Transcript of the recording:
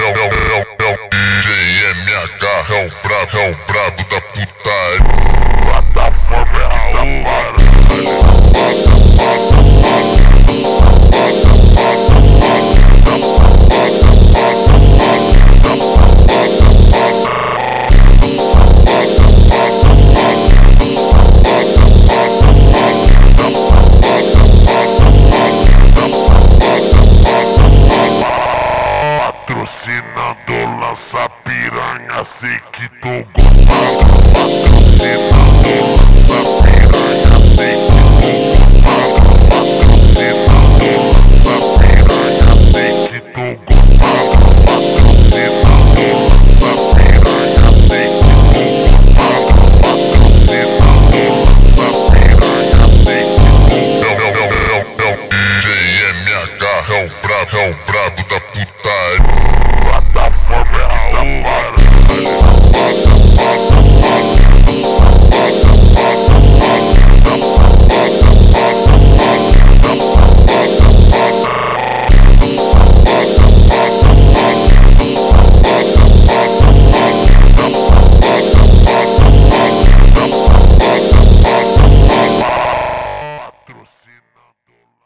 GMH é o brabo da putaria. Plataforma é da parada. Patrocinando lança piranha, sei que tô gostando. Patrocinando lança piranha, sei que tô gostando.